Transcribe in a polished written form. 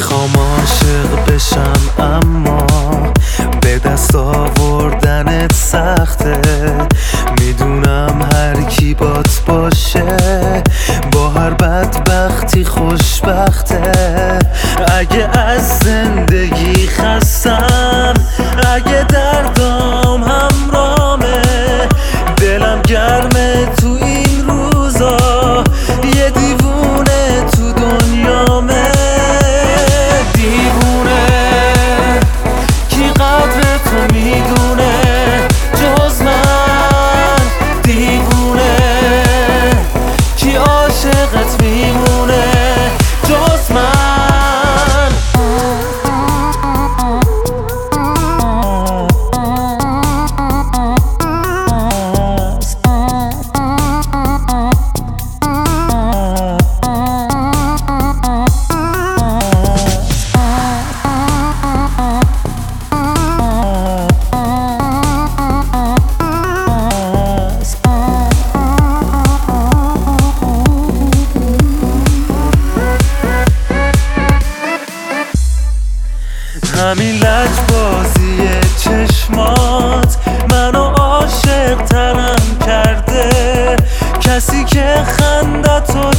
میخوام عاشق بشم اما به دست آوردنت سخته. میدونم هر کی بات باشه با هر بدبختی خوشبخته. اگه از زندگی خستم، اگه دردام همرامه، دلم گرمه تو این روزا، یه دیوونه تو دنیامه. دیوونه کی قدر تو میدونه جز من؟ دیوونه کی عاشقت میمونه جز من؟ همین لجبازی چشمات منو عاشق ترم کرده. کسی که خندتو